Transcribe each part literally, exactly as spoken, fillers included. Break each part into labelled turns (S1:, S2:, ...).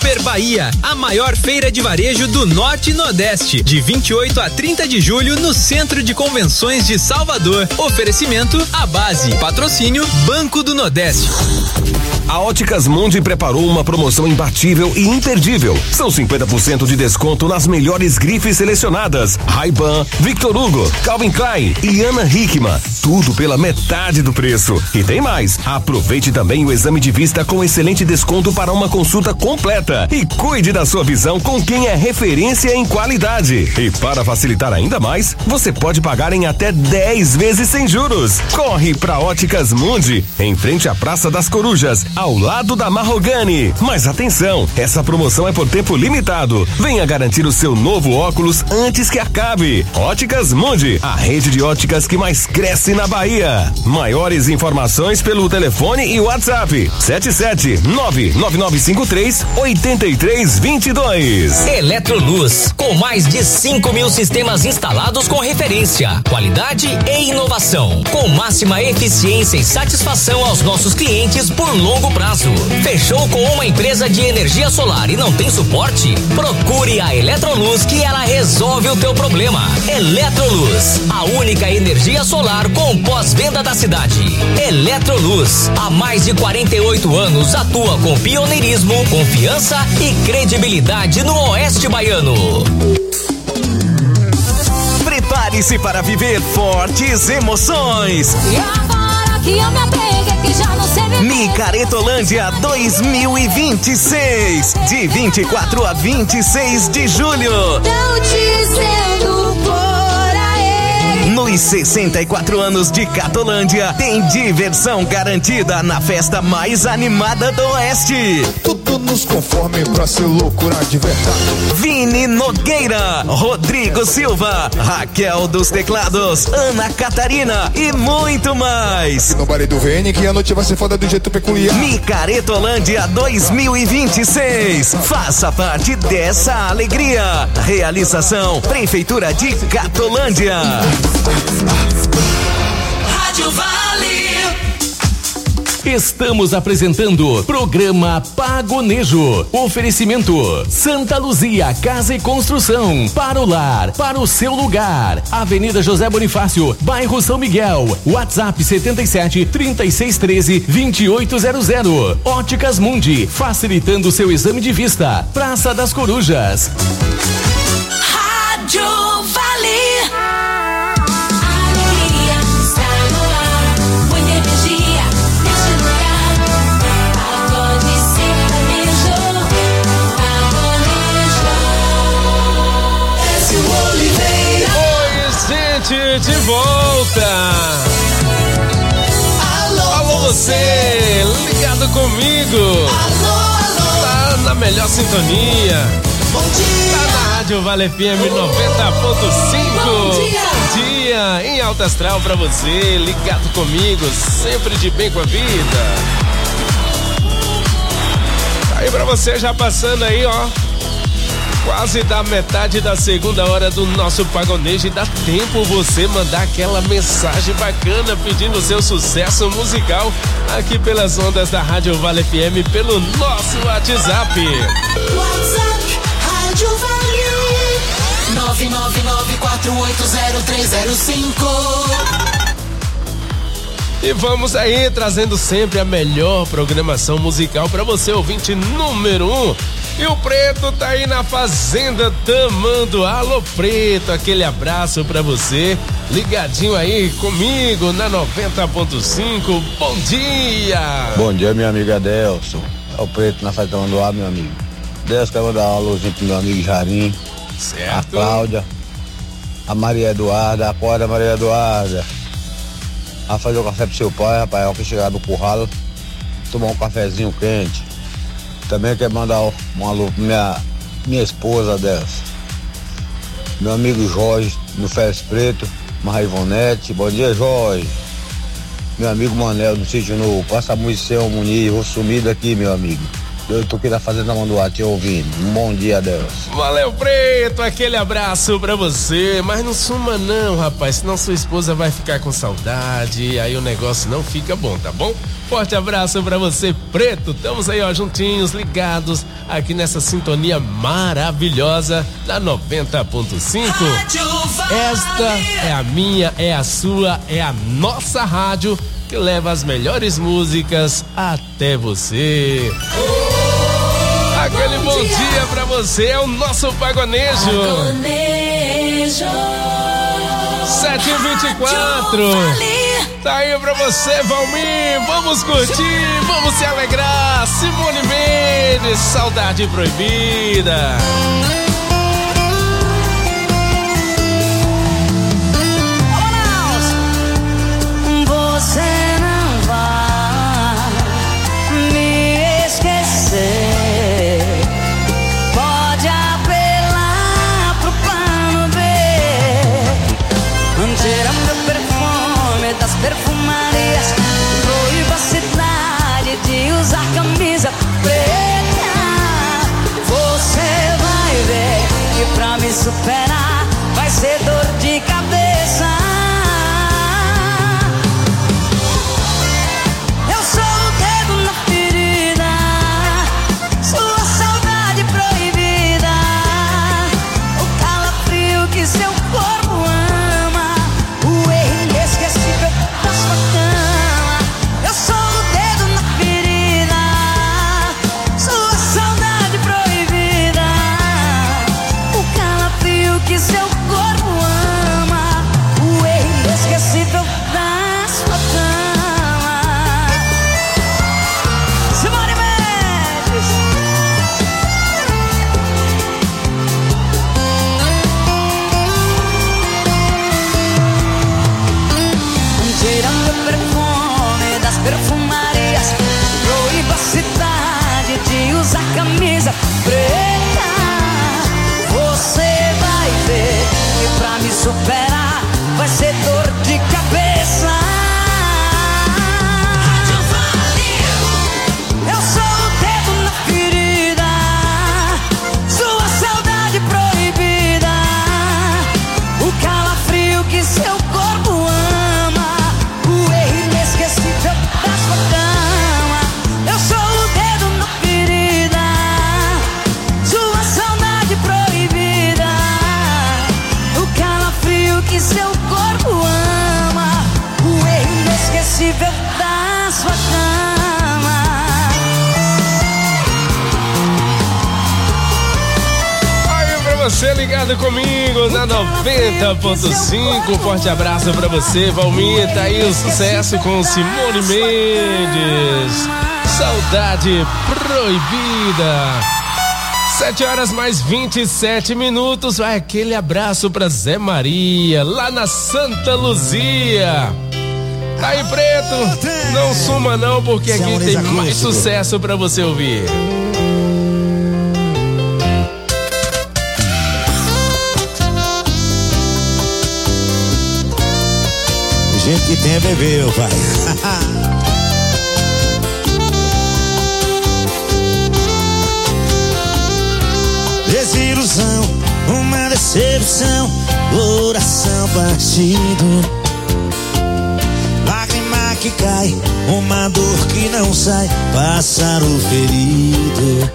S1: Super Bahia, a maior feira de varejo do Norte e Nordeste, de vinte e oito a trinta de julho no Centro de Convenções de Salvador. Oferecimento A Base, patrocínio Banco do Nordeste.
S2: A Óticas Mundi preparou uma promoção imbatível e imperdível. São cinquenta por cento de desconto nas melhores grifes selecionadas: Ray-Ban, Victor Hugo, Calvin Klein e Ana Hickman. Tudo pela metade do preço. E tem mais. Aproveite também o exame de vista com excelente desconto para uma consulta completa. E cuide da sua visão com quem é referência em qualidade. E para facilitar ainda mais, você pode pagar em até dez vezes sem juros. Corre pra Óticas Mundi, em frente à Praça das Corujas, ao lado da Marrogani. Mas atenção, essa promoção é por tempo limitado. Venha garantir o seu novo óculos antes que acabe. Óticas Mundi, a rede de óticas que mais cresce na Bahia. Maiores informações pelo telefone e WhatsApp: sete sete nove nove nove cinco três oito três dois dois.
S3: Eletroluz, com mais de cinco mil sistemas instalados com referência, qualidade e inovação, com máxima eficiência e satisfação aos nossos clientes por longo prazo. Fechou com uma empresa de energia solar e não tem suporte? Procure a Eletroluz que ela resolve o teu problema. Eletroluz, a única energia solar com pós-venda da cidade. Eletroluz, há mais de quarenta e oito anos atua com pioneirismo, confiança e credibilidade no Oeste Baiano.
S4: Prepare-se para viver fortes emoções.
S5: E agora que eu me apeguei, que já não sei viver.
S4: Micaretolândia dois mil e vinte e seis, de vinte e quatro a vinte e seis de julho.
S5: Tão dizendo por aí.
S4: Nos sessenta e quatro anos de Catolândia, tem diversão garantida na festa mais animada do Oeste.
S6: Tudo nos conforme pra ser loucura de verdade.
S4: Vini Nogueira, Rodrigo Silva, Raquel dos Teclados, Ana Catarina e muito mais.
S6: E no baile do Vene que a noite vai ser foda do jeito peculiar.
S4: Micaretolândia dois mil e vinte e seis. Faça parte dessa alegria. Realização Prefeitura de Catolândia.
S7: Rádio Vale.
S8: Estamos apresentando programa Pagonejo. Oferecimento Santa Luzia Casa e Construção. Para o lar, para o seu lugar. Avenida José Bonifácio, bairro São Miguel. WhatsApp setenta e sete, trinta e seis, treze, vinte e oito zero zero. Óticas Mundi, facilitando seu exame de vista. Praça das Corujas.
S7: Rádio Vale.
S9: De volta. Alô, alô você, ligado comigo.
S7: Alô, alô.
S9: Tá na melhor sintonia.
S7: Bom dia.
S9: Tá na Rádio Vale F M noventa ponto cinco.
S7: Bom dia.
S9: Bom dia, em alta astral pra você, ligado comigo, sempre de bem com a vida. Tá aí pra você já passando aí, ó. Quase da metade da segunda hora do nosso Pagonejo, e dá tempo você mandar aquela mensagem bacana pedindo seu sucesso musical aqui pelas ondas da Rádio Vale F M, pelo nosso WhatsApp.
S7: WhatsApp Rádio Vale nove nove nove quatro oito zero três zero cinco.
S9: E vamos aí trazendo sempre a melhor programação musical para você, ouvinte número um. E o Preto tá aí na Fazenda Tamanduá. Alô, Preto, aquele abraço pra você, ligadinho aí comigo na noventa ponto cinco. Bom dia!
S10: Bom dia, minha amiga Delson. É o Preto na Fazenda Tamanduá, meu amigo. Deus quer mandar uma luzinha pro meu amigo Jarim.
S9: Certo.
S10: A Cláudia, a Maria Eduarda, acorda Maria Eduarda. A fazer o café pro seu pai, rapaz, ao que chegar do curralo, tomar um cafezinho quente. Também quero mandar um alô pra minha, minha esposa dessa. Meu amigo Jorge, no Fez Preto, Marraivonete. Bom dia, Jorge. Meu amigo Manel, no Sítio Novo. Passa a munição, Muniz, vou sumir daqui, meu amigo. Eu tô aqui na Fazenda Manduá te ouvindo. Um bom dia, Deus.
S9: Valeu, Preto, aquele abraço pra você. Mas não suma não, rapaz, senão sua esposa vai ficar com saudade e aí o negócio não fica bom, tá bom? Forte abraço pra você, Preto. Estamos aí, ó, juntinhos, ligados aqui nessa sintonia maravilhosa da noventa ponto cinco. Esta é a minha, é a sua, é a nossa rádio que leva as melhores músicas até você. Aquele bom dia pra você, é o nosso Pagonejo.
S7: Pagonejo.
S9: sete e vinte e quatro. Tá aí pra você, Valmir. Vamos curtir, vamos se alegrar. Simone Mendes, Saudade Proibida.
S7: Você não vai me esquecer. Pode apelar pro plano B. Tira meu perfume das perfumarias. Proíba a cidade de usar camisa preta. Você vai ver que pra me superar vai ser dor de cabeça. Seu corpo ama o erro inesquecível da sua cama. Eu sou o dedo na ferida, sua saudade proibida, o calafrio que seu corpo ama, o erro inesquecível da sua cama. Simone Mendes. Tirando o perfume das perfumarias, proíba a cidade de usar camisa preta. Você vai ver que pra me superar vai ser dor de cabeça. Eu sou o dedo na ferida, sua saudade proibida, o calafrio que seu corpo ama, da sua cama. Eu sou o dedo na ferida, sua saudade proibida, o calafrio que seu corpo ama, o erro inesquecível da sua cama.
S9: Aí pra você ligado comigo na noventa ponto cinco, forte abraço pra você, Valmir. Tá aí o sucesso com Simone Mendes, Saudade Proibida. Sete horas mais vinte e sete minutos. Vai aquele abraço pra Zé Maria, lá na Santa Luzia. Tá aí, Preto, não suma não, porque aqui tem mais sucesso pra você ouvir.
S11: Gente que tem bebeu, pai. Desilusão, uma decepção, coração partido, lágrima que cai, uma dor que não sai, pássaro ferido.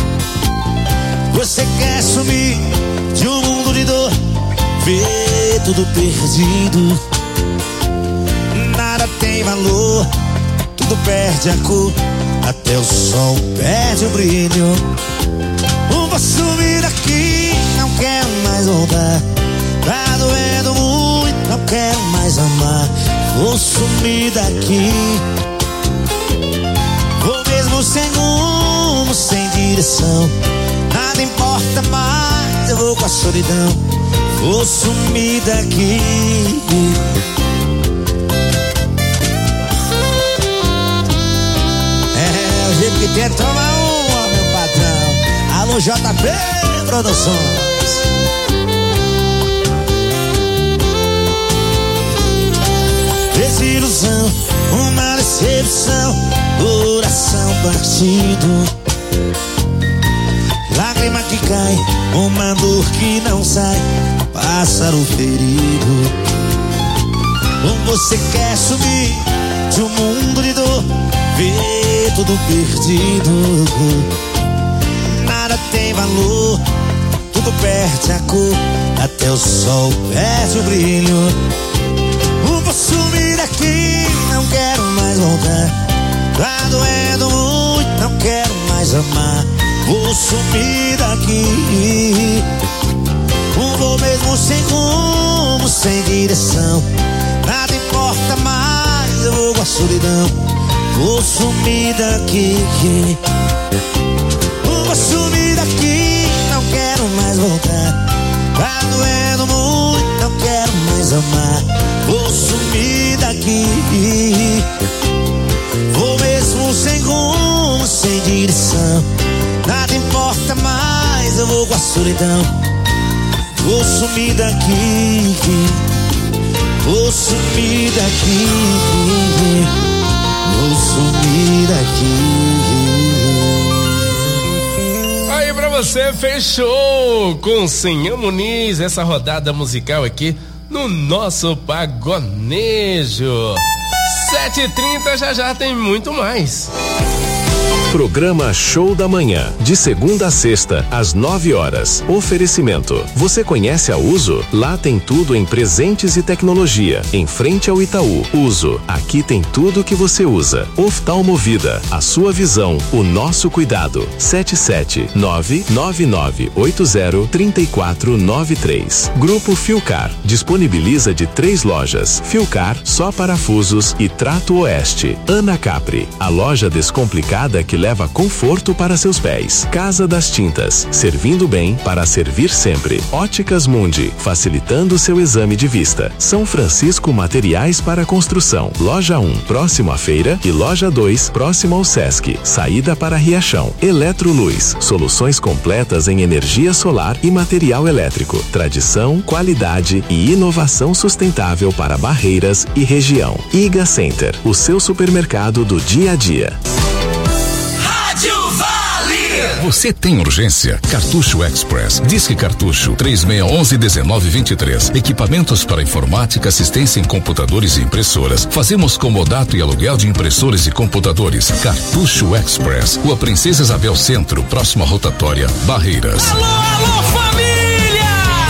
S11: Você quer sumir de um mundo de dor, ver tudo perdido. Nada tem valor, tudo perde a cor, até o sol perde o brilho. Vou sumir daqui, não quero mais voltar. Tá doendo muito, não quero mais amar. Vou sumir daqui. Vou mesmo sem rumo, sem direção. Nada importa mais, eu vou com a solidão. Vou sumir daqui. É, o jeito que tem, toma uma, meu patrão. Alô, J P Produções. Desilusão, uma decepção, coração partido, dor que não sai, pássaro ferido. Ou você quer subir de um mundo de dor, ver tudo perdido. Nada tem valor, tudo perde a cor, até o sol perde o brilho. Vou sumir daqui, não quero mais voltar. Tá doendo muito, não quero mais amar. Vou sumir daqui. Vou mesmo sem rumo, sem direção. Nada importa mais, eu vou com a solidão. Vou sumir daqui. Vou sumir daqui, não quero mais voltar. Tá doendo muito, não quero mais amar. Vou sumir daqui. Vou mesmo sem rumo, sem direção. Nada importa mais, eu vou com a solidão. Vou sumir daqui. Vou sumir daqui. Vou sumir daqui.
S9: Aí pra você, fechou com Senhor Muniz essa rodada musical aqui no nosso Pagonejo. sete e trinta, já já tem muito mais.
S2: Programa Show da Manhã, de segunda a sexta, às nove horas. Oferecimento. Você conhece a Uso? Lá tem tudo em presentes e tecnologia. Em frente ao Itaú. Uso. Aqui tem tudo que você usa. Oftalmovida. A sua visão, o nosso cuidado. sete sete nove nove nove oito zero três quatro nove três. Grupo Filcar. Disponibiliza de três lojas. Filcar, só parafusos e Trato Oeste. Ana Capri. A loja descomplicada que leva conforto para seus pés. Casa das Tintas, servindo bem para servir sempre. Óticas Mundi, facilitando seu exame de vista. São Francisco Materiais para Construção. Loja um, próximo à feira, e Loja dois, próximo ao Sesc. Saída para Riachão. Eletroluz, soluções completas em energia solar e material elétrico. Tradição, qualidade e inovação sustentável para Barreiras e região. Iga Center, o seu supermercado do dia a dia.
S12: Você tem urgência? Cartucho Express. Disque Cartucho três seis um um, um nove dois três. Equipamentos para informática, assistência em computadores e impressoras. Fazemos comodato e aluguel de impressores e computadores. Cartucho Express. Rua Princesa Isabel Centro, próxima rotatória, Barreiras.
S13: Alô, alô, família!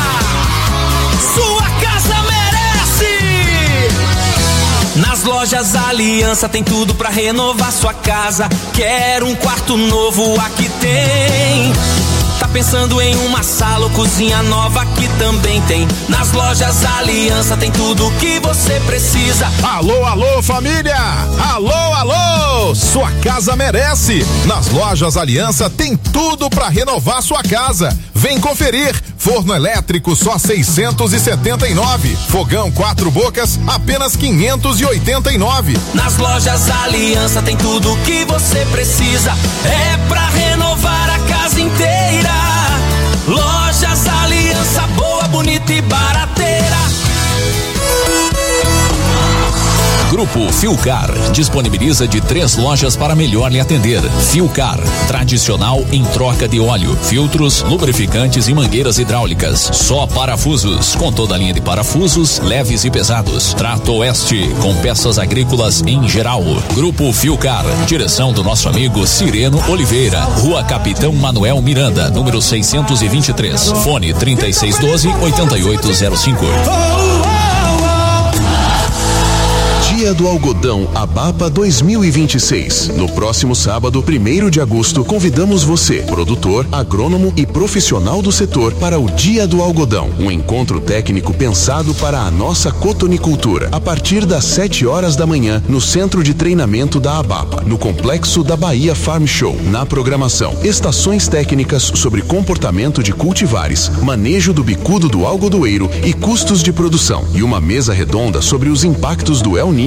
S13: Sua casa merece! Nas lojas Aliança tem tudo pra renovar sua casa. Quer um quarto novo? Aqui tem. Tá pensando em uma sala ou cozinha nova? Aqui também tem. Nas lojas Aliança tem tudo que você precisa.
S14: Alô, alô, família! Alô, alô! Sua casa merece! Nas lojas Aliança tem tudo pra renovar sua casa. Vem conferir. Forno elétrico só seiscentos e setenta e nove. Fogão quatro bocas apenas quinhentos e oitenta e nove.
S13: Nas lojas Aliança tem tudo que você precisa. É pra renovar a casa inteira. Lojas Aliança, boa, bonita e barateira.
S8: Grupo Filcar disponibiliza de três lojas para melhor lhe atender. Filcar, tradicional em troca de óleo, filtros, lubrificantes e mangueiras hidráulicas. Só parafusos, com toda a linha de parafusos, leves e pesados. Trato Oeste, com peças agrícolas em geral. Grupo Filcar, direção do nosso amigo Cireno Oliveira. Rua Capitão Manuel Miranda, número seiscentos e vinte e três. Fone trinta e seis doze, oitenta e oito zero cinco.
S2: Dia do Algodão Abapa dois mil e vinte e seis. No próximo sábado, primeiro de agosto, convidamos você, produtor, agrônomo e profissional do setor, para o Dia do Algodão. Um encontro técnico pensado para a nossa cotonicultura. A partir das sete horas da manhã, no Centro de Treinamento da Abapa, no Complexo da Bahia Farm Show. Na programação, estações técnicas sobre comportamento de cultivares, manejo do bicudo do algodoeiro e custos de produção. E uma mesa redonda sobre os impactos do El Niño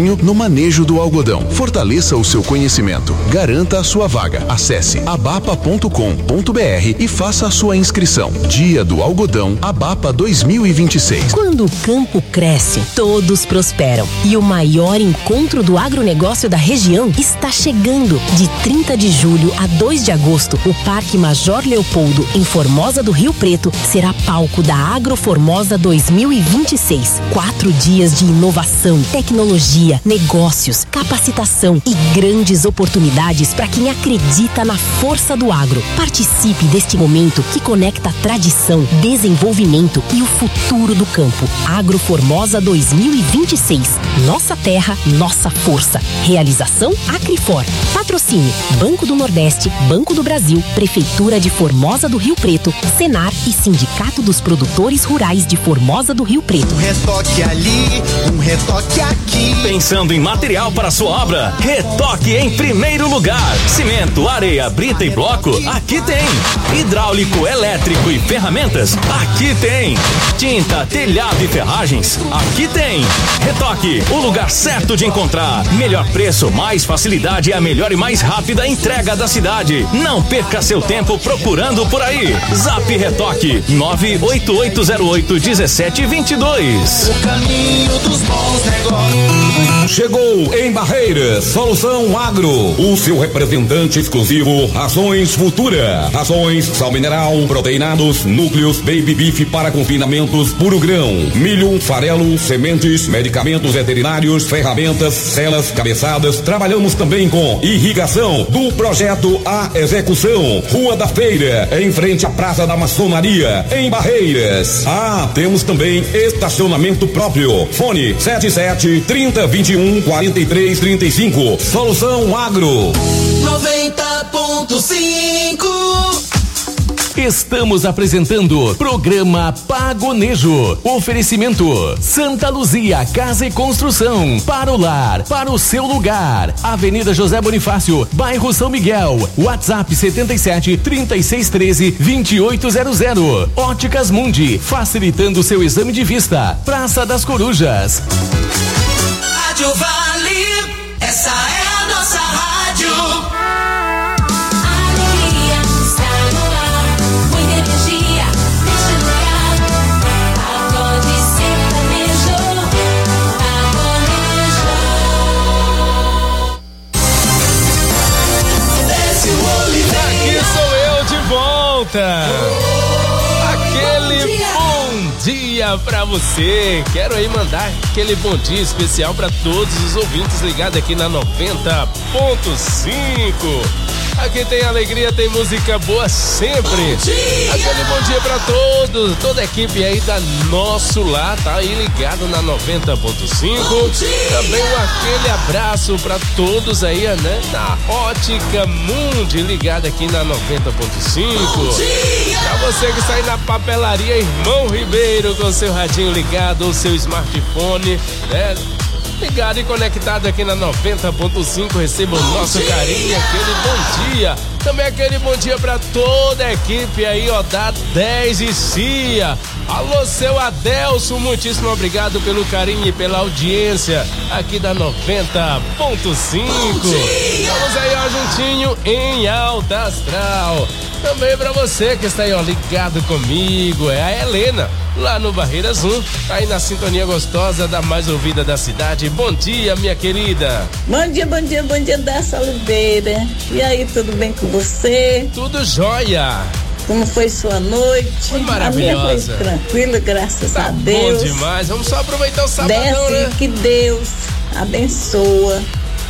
S15: carinho no manejo do algodão. Fortaleça o seu conhecimento. Garanta a sua vaga. Acesse abapa ponto com ponto br e faça a sua inscrição. Dia do Algodão Abapa dois mil e vinte e seis.
S16: Quando o campo cresce, todos prosperam. E o maior encontro do agronegócio da região está chegando. De trinta de julho a dois de agosto, o Parque Major Leopoldo, em Formosa do Rio Preto, será palco da Agroformosa dois mil e vinte e seis. Quatro dias de inovação, tecnologia, negócios, capacitação e grandes oportunidades para quem acredita na força do agro. Participe deste momento que conecta tradição, desenvolvimento e o futuro do campo. Agroformosa dois mil e vinte e seis. Nossa terra, nossa força. Realização Acrifor. Patrocínio Banco do Nordeste, Banco do Brasil, Prefeitura de Formosa do Rio Preto, Senar e Sindicato dos Produtores Rurais de Formosa do Rio Preto.
S17: Um retoque ali, um retoque aqui.
S3: Pensando em material para sua obra? Retoque em primeiro lugar. Cimento, areia, brita e bloco? Aqui tem. Hidráulico, elétrico e ferramentas? Aqui tem. Tinta, telhado e ferragens? Aqui tem. Retoque, o lugar certo de encontrar. Melhor preço, mais facilidade e a melhor e mais rápida entrega da cidade. Não perca seu tempo procurando por aí. Zap Retoque nove oito oito zero oito um sete dois dois.
S17: O caminho dos bons negócios.
S18: Chegou em Barreiras, Solução Agro, o seu representante exclusivo, Rações Futura. Rações, sal mineral, proteinados, núcleos, baby beef para confinamentos, puro grão, milho, farelo, sementes, medicamentos veterinários, ferramentas, celas, cabeçadas. Trabalhamos também com irrigação, do projeto à execução. Rua da Feira, em frente à Praça da Maçonaria, em Barreiras. Ah, temos também estacionamento próprio. Fone sete sete, trinta, vinte e um, quarenta e três, trinta e cinco. Solução Agro.
S17: noventa ponto cinco.
S8: Estamos apresentando programa Pagonejo. Oferecimento Santa Luzia Casa e Construção. Para o lar, para o seu lugar. Avenida José Bonifácio, bairro São Miguel. WhatsApp setenta e sete, trinta e seis, treze, vinte e oito zero zero. Óticas Mundi, facilitando seu exame de vista. Praça das Corujas.
S17: Rádio Vale, essa é a nossa rádio.
S9: Aquele bom dia pra você. Quero aí mandar aquele bom dia especial pra todos os ouvintes ligados aqui na noventa ponto cinco. Aqui tem alegria, tem música boa sempre. Aquele bom dia pra todos, toda a equipe aí da Nosso Lar, tá aí ligado na noventa ponto cinco. Também um aquele abraço pra todos aí, né? Na Ótica Mundi, ligado aqui na noventa ponto cinco. Pra você que está aí na papelaria Irmão Ribeiro, com seu radinho ligado, ou seu smartphone, né? Ligado e conectado aqui na noventa ponto cinco, receba o nosso carinho, aquele bom dia. Também aquele bom dia pra toda a equipe aí, ó, da dez e Cia. Alô, seu Adelso, muitíssimo obrigado pelo carinho e pela audiência aqui da noventa ponto cinco. Vamos aí, ó, juntinho em Alta Astral. Também pra você que está aí, ó, ligado comigo, é a Helena, lá no Barreiras um, tá aí na sintonia gostosa da mais ouvida da cidade. Bom dia, minha querida.
S19: Bom dia, bom dia, bom dia, Dessa Oliveira. E aí, tudo bem com você?
S9: Tudo jóia.
S19: Como foi sua noite?
S9: Foi maravilhosa.
S19: A minha foi tranquila, graças
S9: tá
S19: a Deus.
S9: Bom demais, vamos só aproveitar o sabadão,
S19: Desce,
S9: né?
S19: Que Deus abençoa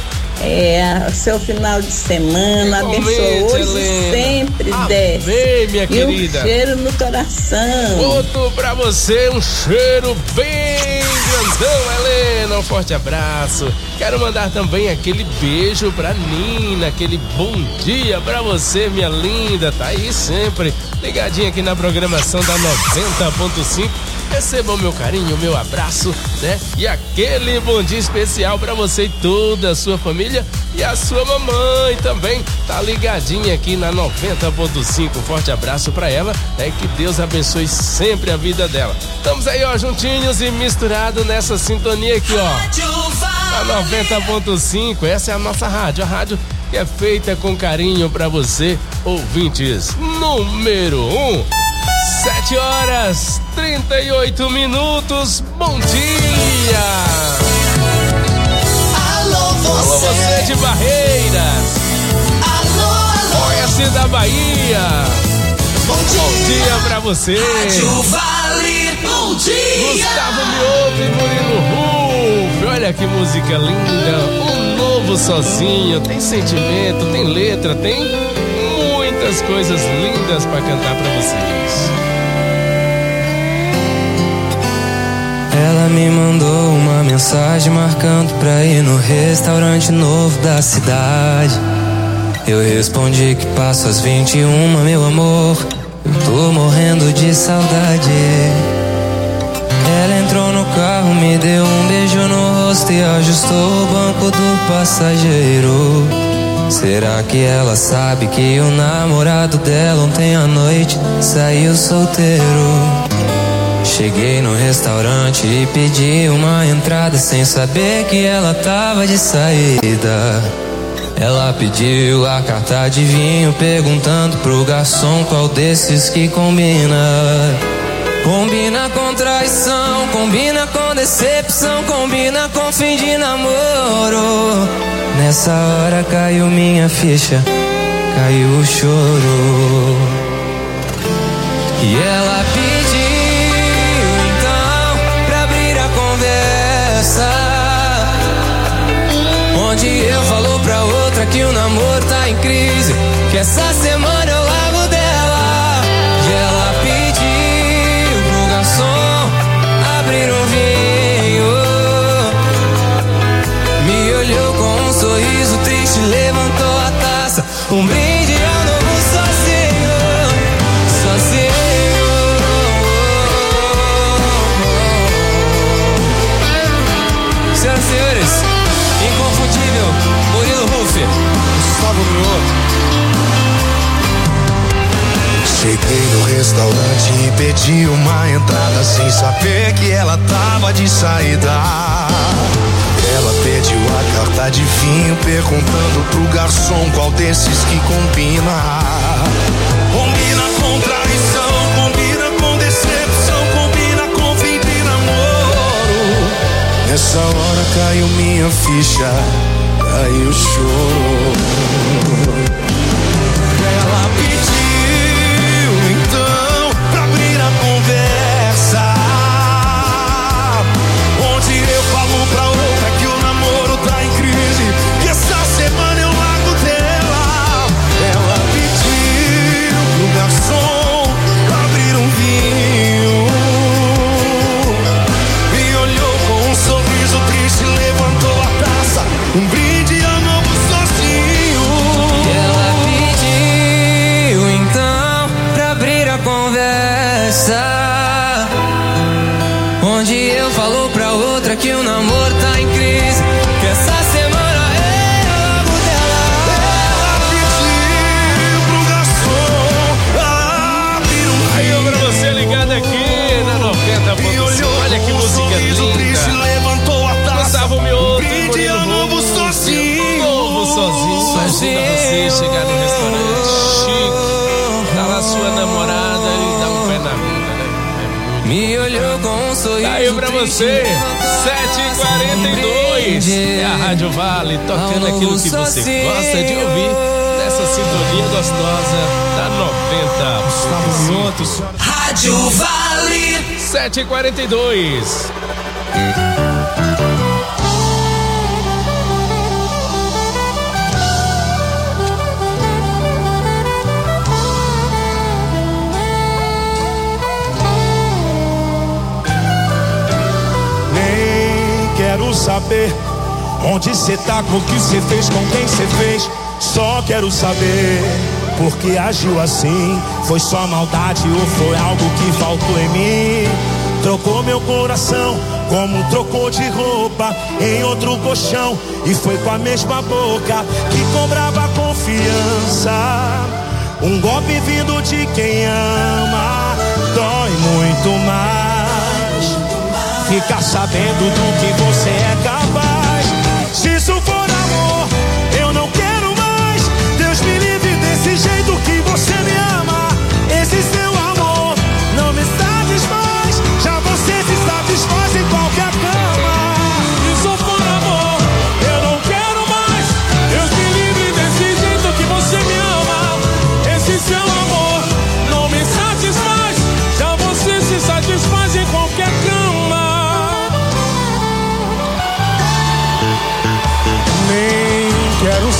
S19: é, seu final de semana, abençoa hoje e sempre. Amém, desce.
S9: Minha
S19: e
S9: querida.
S19: Um cheiro no coração.
S9: Outro pra você, um cheiro bem grandão, Helena, um forte abraço. Quero mandar também aquele beijo pra Nina, aquele bom dia pra você, minha linda, tá aí sempre ligadinha aqui na programação da noventa ponto cinco. Receba o meu carinho, o meu abraço, né? E aquele bom dia especial pra você e toda a sua família e a sua mamãe também tá ligadinha aqui na noventa ponto cinco. Forte abraço pra ela, né? Que Deus abençoe sempre a vida dela. Estamos aí, ó, juntinhos e misturados nessa sintonia aqui, ó. A noventa ponto cinco, essa é a nossa rádio, a rádio que é feita com carinho pra você, ouvintes. Número um, sete horas, trinta e oito minutos, bom dia!
S17: Alô, você!
S9: Alô, você de Barreiras!
S17: Alô, alô!
S9: Oeste da Bahia!
S17: Bom dia!
S9: Bom dia pra você!
S17: Rádio Vale, bom dia!
S9: Gustavo Mioto e Murilo Ruf, olha que música linda, um novo sozinho, tem sentimento, tem letra, tem muitas coisas lindas pra cantar pra vocês.
S20: Ela me mandou uma mensagem marcando pra ir no restaurante novo da cidade. Eu respondi que passo às vinte e uma, meu amor, eu tô morrendo de saudade. Ela entrou no carro, me deu um beijo no rosto e ajustou o banco do passageiro. Será que ela sabe que o namorado dela ontem à noite saiu solteiro? Cheguei no restaurante e pedi uma entrada sem saber que ela tava de saída. Ela pediu a carta de vinho perguntando pro garçom qual desses que combina. Combina com traição, combina com decepção, combina com fim de namoro. Nessa hora caiu minha ficha, caiu o choro. E ela pediu então pra abrir a conversa, onde eu falou pra outra que o namoro tá em crise, que essa semana eu largo dela. E ela pediu pro garçom abrir um vinho, me olhou com um sorriso triste, levantou a taça, um brinde ao novo sozinho, sozinho. Senhoras e senhores, inconfundível, Murilo Ruf, Gustavo Mioto.
S11: Cheguei no restaurante e pedi uma entrada sem saber que ela tava de saída. Ela pediu a carta de vinho perguntando pro garçom qual desses que combina. Combina com traição, combina com decepção, combina com fim de namoro. Nessa hora caiu minha ficha, caiu o choro. Ela pediu então pra abrir a conversa, onde eu falo pra outra que o namoro tá em crise, que essa semana eu largo dela. Ela pediu pro garçom abrir um vinho, me olhou com um sorriso triste, levantou a taça, um brinde ao novo sozinho.
S20: Ela pediu então pra abrir a conversa, onde eu falou pra outra que o namoro tá em crise, que essa semana eu largo dela.
S11: Ela pediu pro garçom abrir um
S9: Aí eu pra você ligado aqui na noventa ponto cinco, olha que música linda.
S11: Levantou a taça,
S9: Gustavo Mioto e
S11: brinde
S9: Murilo
S11: ao novo
S9: Ruf,
S11: sozinho.
S9: novo sozinho, ajuda você a chegar no restaurante chique, tá lá sua namorada e dá um pé na bunda, né?
S20: Me olhou com um sorriso.
S9: Tá aí pra você, sete e quarenta e dois, é a Rádio Vale, tocando aquilo que você gosta de ouvir, nessa sintonia gostosa da noventa ponto cinco.
S17: Rádio Vale,
S9: sete e quarenta e dois.
S11: Nem quero saber onde cê tá, com o que cê fez, com quem cê fez. Só quero saber por que agiu assim. Foi só maldade ou foi algo que faltou em mim? Trocou meu coração como trocou de roupa em outro colchão, e foi com a mesma boca que cobrava confiança. Um golpe vindo de quem ama dói muito mais. Ficar sabendo do que você é capaz.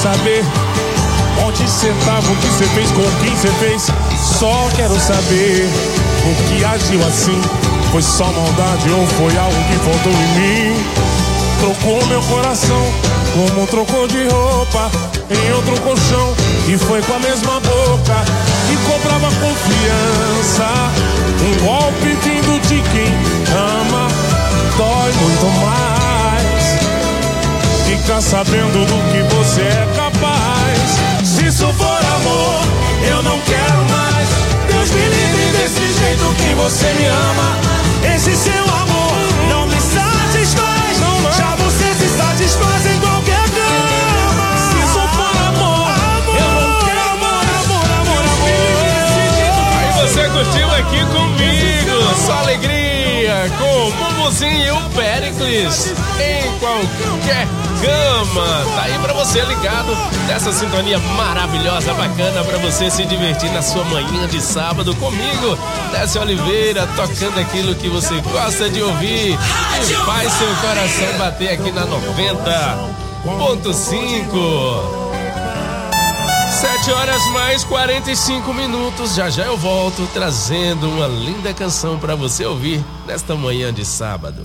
S21: saber onde cê tava, o que cê fez, com quem cê fez. Só quero saber o que agiu assim. Foi só maldade ou foi algo que faltou em mim? Trocou meu coração como trocou de roupa em outro colchão, e foi com a mesma boca que cobrava confiança. Um golpe vindo de quem ama dói muito mais. Fica sabendo do que você é capaz. Se isso for amor, eu não quero mais. Deus me livre desse jeito que você me ama. Esse seu amor não me satisfaz. Não, não. Já você se satisfaz em qualquer cama. Se isso for amor, amor, eu não quero amor, amor, amor, amor.
S9: Aí você curtiu aqui comigo, só alegria, com o Mumuzinho e o Pericles, em qualquer cama. Tá aí pra você ligado nessa sintonia maravilhosa, bacana, pra você se divertir na sua manhã de sábado comigo, Décio Oliveira, tocando aquilo que você gosta de ouvir e faz seu coração bater aqui na noventa ponto cinco. Sete horas mais quarenta e cinco minutos. Já já eu volto trazendo uma linda canção pra você ouvir nesta manhã de sábado.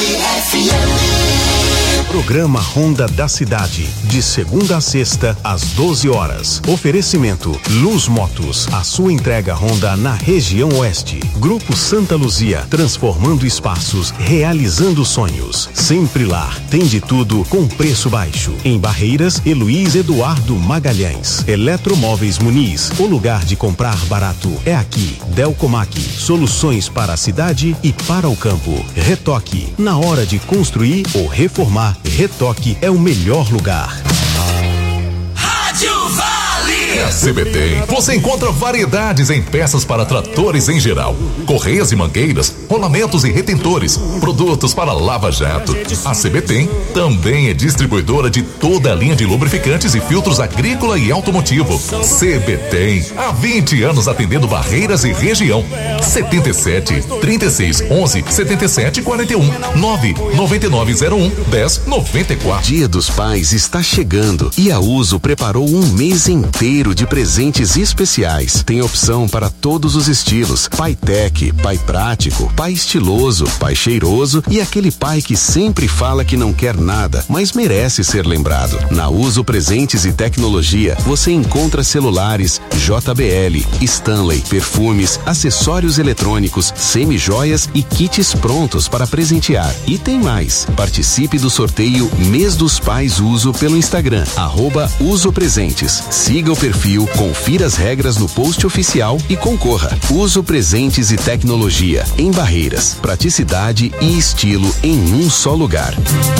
S15: Programa Honda da Cidade, de segunda a sexta, às doze horas. Oferecimento Luz Motos, a sua entrega Honda na região oeste. Grupo Santa Luzia, transformando espaços, realizando sonhos. Sempre Lar, tem de tudo com preço baixo. Em Barreiras, Heloís Eduardo Magalhães. Eletromóveis Muniz, o lugar de comprar barato é aqui. Delcomac, soluções para a cidade e para o campo. Retoque, na hora de construir ou reformar, Retoque é o melhor lugar.
S17: Rádio Vale.
S12: É a C B T. Você encontra variedades em peças para tratores em geral, correias e mangueiras, rolamentos e retentores, produtos para lava-jato. A C B T também é distribuidora de toda a linha de lubrificantes e filtros agrícola e automotivo. C B T, há vinte anos atendendo Barreiras e região. setenta e sete, trinta e seis, onze, setenta e sete, quarenta e um, nove nove nove zero um, dez noventa e quatro.
S15: Dia dos Pais está chegando e a Uso preparou um mês inteiro de presentes especiais. Tem opção para todos os estilos: pai tech, pai prático, pai estiloso, pai cheiroso e aquele pai que sempre fala que não quer nada, mas merece ser lembrado. Na Uso Presentes e Tecnologia, você encontra celulares J B L, Stanley, perfumes, acessórios eletrônicos, semi-joias e kits prontos para presentear. E tem mais. Participe do sorteio Mês dos Pais Uso pelo Instagram, arroba Uso Presentes. Siga o perfil, confira as regras no post oficial e concorra. Uso Presentes e Tecnologia, em Barreiras. Praticidade e estilo em um só lugar.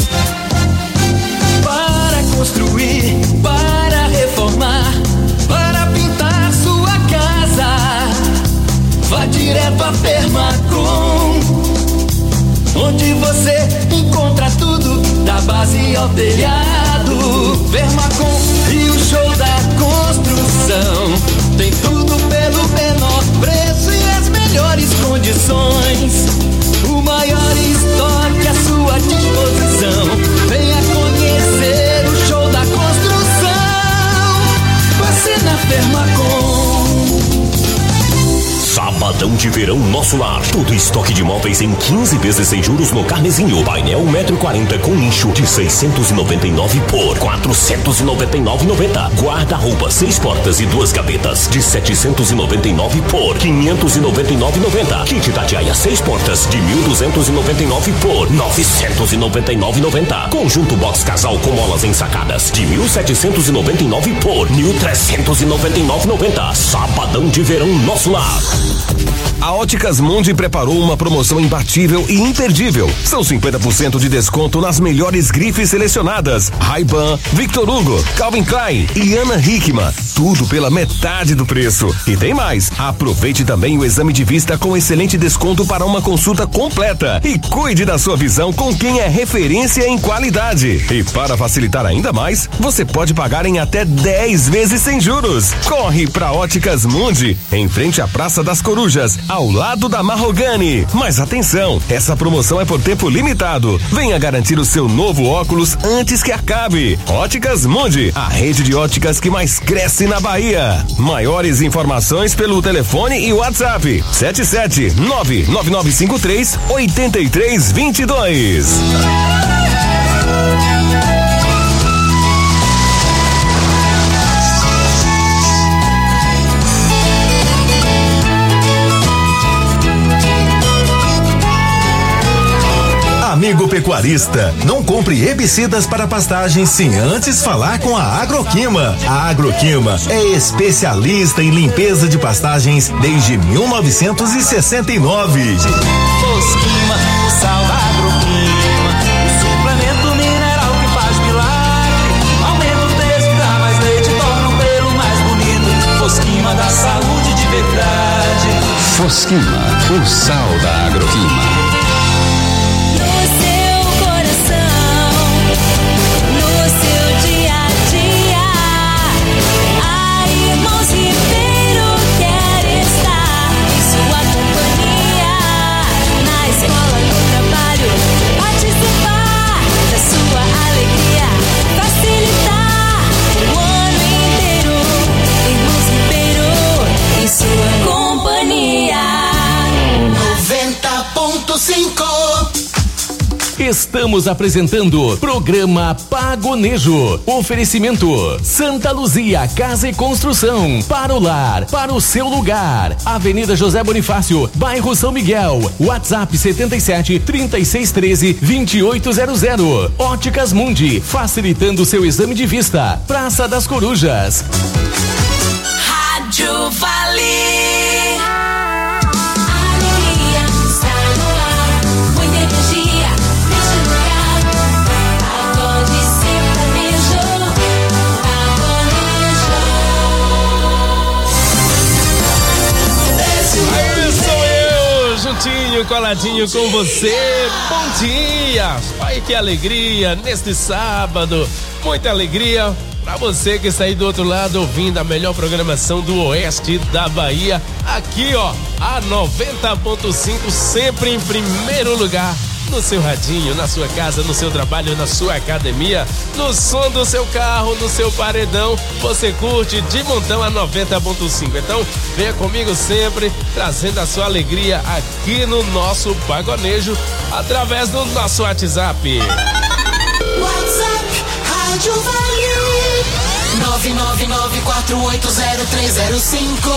S17: Para construir, para reformar, para pintar sua casa, vá direto a Permacom, onde você encontra tudo, da base ao telhado. Permacom e o show da construção, tem tudo pelo menor preço e as melhores condições. O maior estoque à sua disposição. Venha conhecer o show da construção, você na Permacom.
S22: Sabadão de verão Nosso Lar. Todo estoque de móveis em quinze vezes sem juros no Carnezinho. Painel um metro e quarenta com nicho de seiscentos e noventa e nove por quatrocentos e noventa e nove e noventa. Guarda-roupa seis portas e duas gavetas de setecentos e noventa e nove por quinhentos e noventa e nove e noventa. Kit Tatiaia seis portas de mil duzentos e noventa e nove por novecentos e noventa e nove e noventa. Conjunto box casal com molas ensacadas de mil setecentos e noventa e nove por mil trezentos e noventa e nove e noventa. Sabadão de verão Nosso Lar.
S2: A Óticas Mundi preparou uma promoção imbatível e imperdível. São cinquenta por cento de desconto nas melhores grifes selecionadas: Ray-Ban, Victor Hugo, Calvin Klein e Ana Hickman. Tudo pela metade do preço. E tem mais. Aproveite também o exame de vista com excelente desconto para uma consulta completa. E cuide da sua visão com quem é referência em qualidade. E para facilitar ainda mais, você pode pagar em até dez vezes sem juros. Corre pra Óticas Mundi, em frente à Praça das Corujas, ao lado da Marrogani. Mas atenção, essa promoção é por tempo limitado. Venha garantir o seu novo óculos antes que acabe. Óticas Mundi, a rede de óticas que mais cresce na Bahia. Maiores informações pelo telefone e WhatsApp sete sete nove nove nove cinco três oito três dois dois.
S1: Amigo pecuarista, não compre herbicidas para pastagens sem antes falar com a Agroquima. A Agroquima é especialista em limpeza de pastagens desde mil novecentos e sessenta e nove.
S13: Fosquima, o sal da Agroquima, o suplemento mineral que faz milagre. Aumenta o peso, dá mais leite, torna o pelo mais bonito. Fosquima dá saúde de verdade.
S12: Fosquima, o sal da Agroquima.
S8: Estamos apresentando programa Pagonejo. Oferecimento Santa Luzia Casa e Construção. Para o lar, para o seu lugar. Avenida José Bonifácio, bairro São Miguel. WhatsApp setenta e sete, trinta e seis, treze, vinte e oito zero zero. Óticas Mundi, facilitando seu exame de vista. Praça das Corujas.
S17: Rádio Vale.
S9: Coladinho com você, bom dia, ai que alegria neste sábado, muita alegria pra você que está aí do outro lado ouvindo a melhor programação do oeste da Bahia, aqui ó, a noventa ponto cinco, sempre em primeiro lugar, no seu radinho, na sua casa, no seu trabalho, na sua academia, no som do seu carro, no seu paredão, você curte de montão a noventa ponto cinco. Então, venha comigo sempre, trazendo a sua alegria aqui no nosso Pagonejo, através do nosso WhatsApp.
S17: WhatsApp, Rádio Vale, nove nove nove quatro oito zero três zero cinco.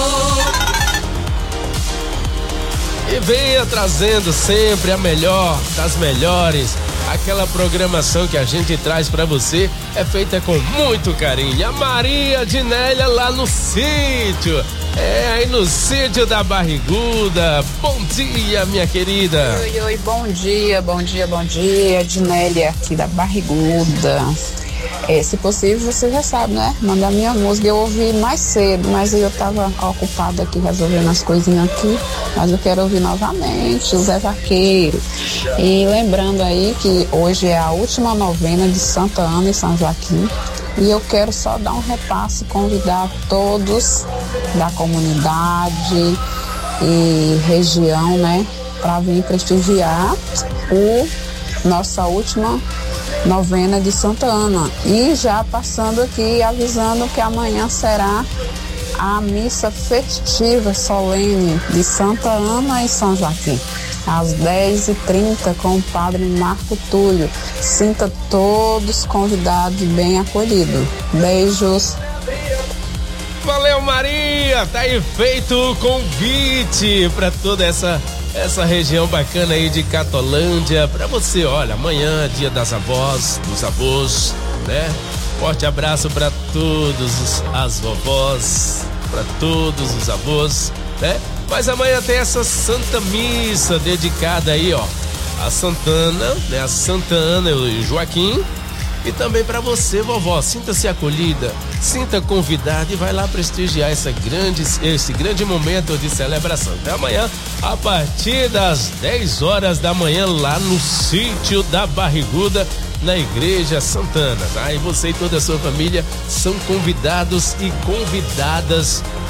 S9: E venha trazendo sempre a melhor das melhores. Aquela programação que a gente traz pra você é feita com muito carinho. A Maria de Nélia lá no sítio. É, aí no sítio da Barriguda. Bom dia, minha querida.
S5: Oi, oi, bom dia, bom dia, bom dia. Dinélia aqui da Barriguda. É, se possível, você já sabe, né? Mandar minha música. Eu ouvi mais cedo, mas eu tava ocupada aqui resolvendo as coisinhas aqui. Mas eu quero ouvir novamente o Zé Vaqueiro. E lembrando aí que hoje é a última novena de Santa Ana e São Joaquim. E eu quero só dar um repasse, convidar todos da comunidade e região, né? Para vir prestigiar o nossa última novena de Santa Ana. E já passando aqui, avisando que amanhã será a missa festiva solene de Santa Ana e São Joaquim, às dez e trinta, com o padre Marco Túlio. Sinta todos convidados e bem acolhidos. Beijos.
S9: Valeu, Maria! Tá aí feito o convite para toda essa essa região bacana aí de Catolândia, pra você, olha, amanhã, dia das avós, dos avós, né? Forte abraço pra todos as vovós, pra todos os avós, né? Mas amanhã tem essa Santa Missa dedicada aí, ó, a Santana, né? A Santa Ana e Joaquim. E também para você, vovó, sinta-se acolhida, sinta convidada e vai lá prestigiar essa grande, esse grande momento de celebração. Até amanhã, a partir das dez horas da manhã, lá no sítio da Barriguda, na Igreja Santana, tá? E você e toda a sua família são convidados e convidadas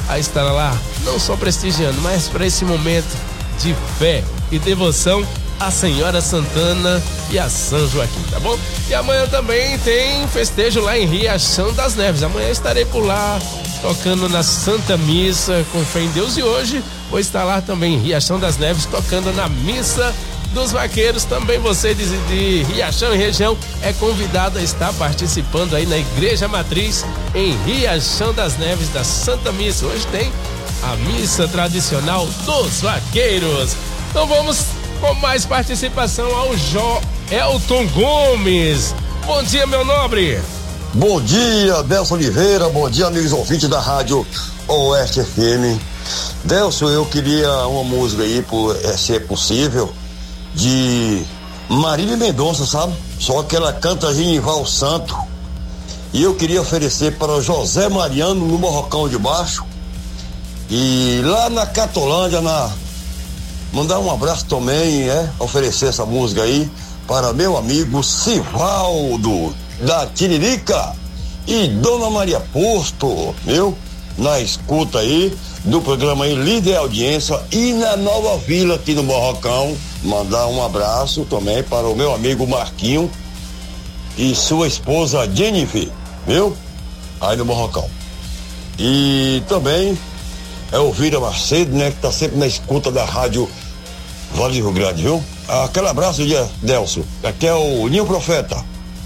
S9: a estar lá, não só prestigiando, mas para esse momento de fé e devoção a Senhora Santana e a São Joaquim, tá bom? E amanhã também tem festejo lá em Riachão das Neves. Amanhã estarei por lá tocando na Santa Missa com fé em Deus, e hoje vou estar lá também em Riachão das Neves tocando na Missa dos Vaqueiros. Também você de, de Riachão e região é convidado a estar participando aí na Igreja Matriz em Riachão das Neves da Santa Missa. Hoje tem a missa tradicional dos vaqueiros. Então vamos com mais participação ao Jó Elton Gomes. Bom dia, meu nobre.
S4: Bom dia, Delcio Oliveira. Bom dia, amigos ouvintes da Rádio Oeste F M. Delcio, eu queria uma música aí, por, é, se é possível, de Marília Mendonça, sabe? Só que ela canta Genival Santo. E eu queria oferecer para José Mariano no Morrocão de Baixo. E lá na Catolândia, na mandar um abraço também, é, oferecer essa música aí para meu amigo Sivaldo da Tiririca e Dona Maria Posto, viu? Na escuta aí do programa aí, líder audiência, e na Nova Vila aqui no Morrocão. Mandar um abraço também para o meu amigo Marquinho e sua esposa Jennifer, viu? Aí no Morrocão. E também é o Vira Macedo, né? Que tá sempre na escuta da rádio Vale do Rio Grande, viu? Aquele abraço, de Delcio. Aqui é o Ninho Profeta.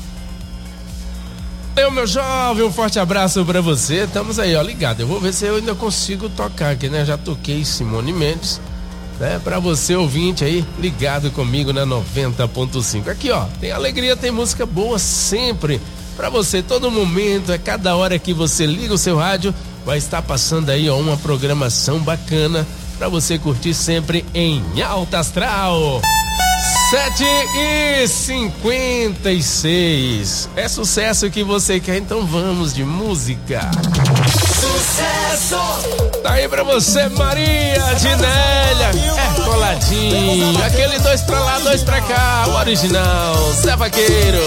S9: Eu, meu jovem, um forte abraço pra você. Estamos aí, ó, ligado. Eu vou ver se eu ainda consigo tocar aqui, né? Já toquei Simone Mendes, né? Pra você, ouvinte aí, ligado comigo na noventa ponto cinco. Aqui, ó, tem alegria, tem música boa sempre pra você, todo momento, é cada hora que você liga o seu rádio, vai estar passando aí, ó, uma programação bacana pra você curtir sempre em Alta Astral. sete e cinquenta e seis. É sucesso que você quer, então vamos de música.
S17: Sucesso!
S9: Tá aí pra você, Maria Dinélia. É coladinho. Aquele dois pra lá, dois pra cá. O original, Zé Vaqueiro.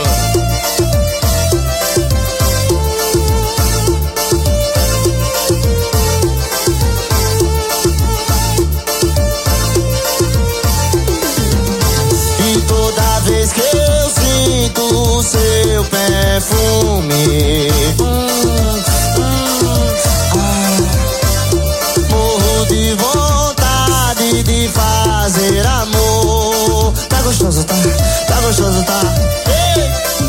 S11: Vez que eu sinto o seu perfume, hum, hum, ah, morro de vontade de fazer amor. Tá gostoso, tá? Tá gostoso, tá? Ei!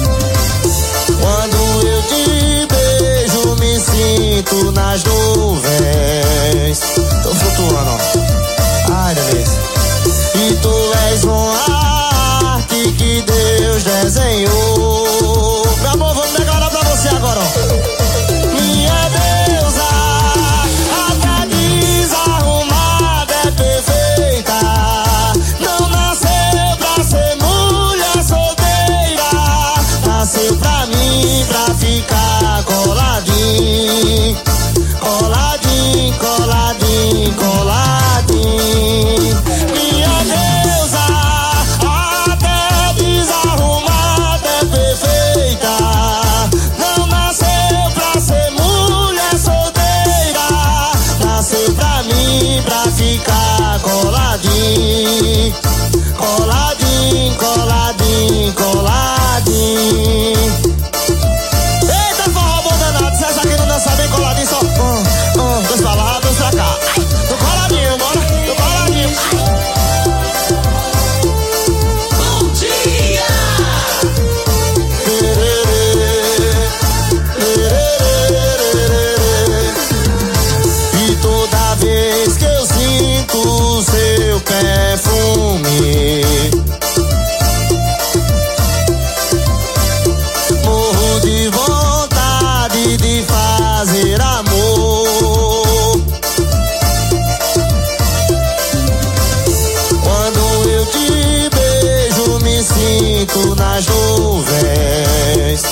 S11: Quando eu te beijo, me sinto nas nuvens. Tô flutuando, ó. Ai, delícia. E tu és um que Deus desenhou. Meu amor, vamos declarar pra você agora, ó. Minha deusa, até desarrumada, é perfeita. Não nasceu pra ser mulher solteira. Nasceu pra mim, pra ficar coladinho. Coladinho, coladinho, coladinho. Minha deusa, pra ficar coladinho, coladinho, coladinho, coladinho. Eita, forró bom danado, se essa aqui não dança bem coladinho, só um, um, dois pra lá, dois pra cá. Tô coladinho, bora, tô coladinho.
S17: Bom dia!
S11: E toda vez que eu sinto o seu perfume, morro de vontade de fazer amor. Quando eu te beijo, me sinto nas nuvens.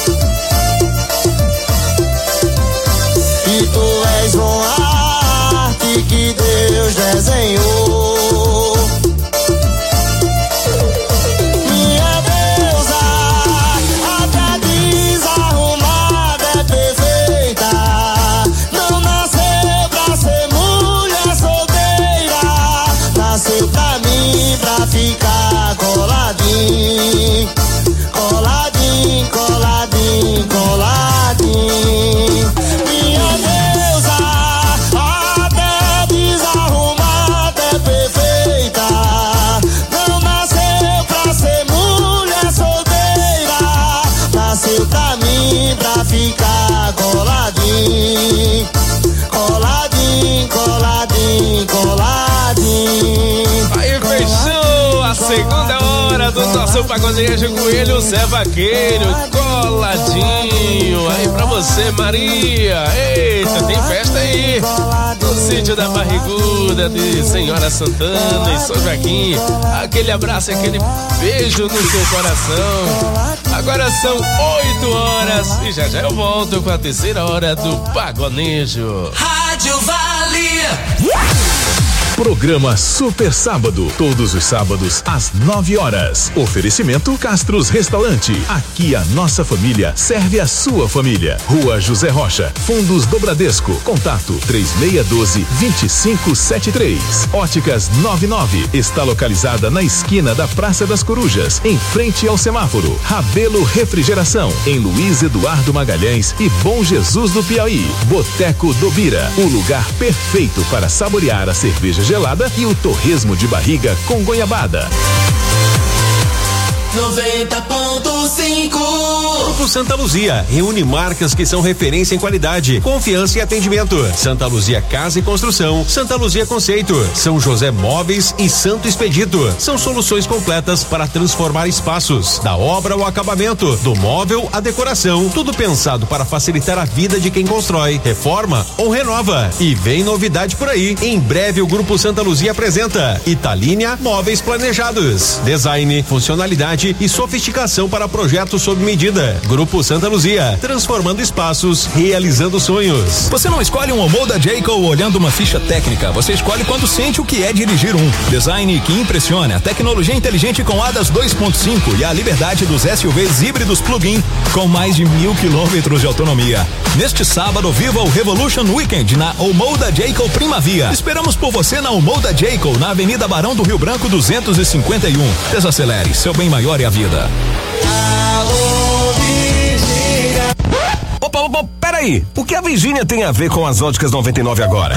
S11: E tu és uma arte que Deus desenhou. Minha deusa, até desarrumada, é perfeita. Não nasceu pra ser
S9: nosso pagodejo coelho, Zé Vaqueiro, coladinho. Aí pra você, Maria. Eita, tem festa aí. No sítio da Barriguda de Senhora Santana e São Joaquim. Aquele abraço, aquele beijo no seu coração. Agora são oito horas e já já eu volto com a terceira hora do Pagonejo.
S17: Rádio Vale.
S14: Programa Super Sábado, todos os sábados às nove horas. Oferecimento Castros Restaurante. Aqui a nossa família serve a sua família. Rua José Rocha, Fundos do Bradesco. Contato três seis um dois, dois cinco sete três. Óticas noventa e nove está localizada na esquina da Praça das Corujas, em frente ao semáforo. Rabelo Refrigeração, em Luiz Eduardo Magalhães e Bom Jesus do Piauí. Boteco do Bira, o lugar perfeito para saborear a cerveja gelada e o torresmo de barriga com goiabada.
S17: noventa ponto cinco.
S6: Grupo Santa Luzia reúne marcas que são referência em qualidade, confiança e atendimento. Santa Luzia Casa e Construção, Santa Luzia Conceito, São José Móveis e Santo Expedito. São soluções completas para transformar espaços, da obra ao acabamento, do móvel à decoração, tudo pensado para facilitar a vida de quem constrói, reforma ou renova. E vem novidade por aí. Em breve o Grupo Santa Luzia apresenta Italínia Móveis Planejados, design, funcionalidade e sofisticação para projetos sob medida. Grupo Santa Luzia, transformando espaços, realizando sonhos.
S10: Você não escolhe um Omoda Jayco olhando uma ficha técnica, você escolhe quando sente o que é dirigir um. Design que impressiona, tecnologia inteligente com A D A S dois ponto cinco e a liberdade dos S U Vs híbridos plug-in com mais de mil quilômetros de autonomia. Neste sábado, viva o Revolution Weekend na Omoda Jayco Primavia. Esperamos por você na Omoda Jayco, na Avenida Barão do Rio Branco duzentos e cinquenta e um. Desacelere, seu bem maior é a vida.
S2: Opa, opa, peraí. O que a Virgínia tem a ver com as óticas noventa e nove agora?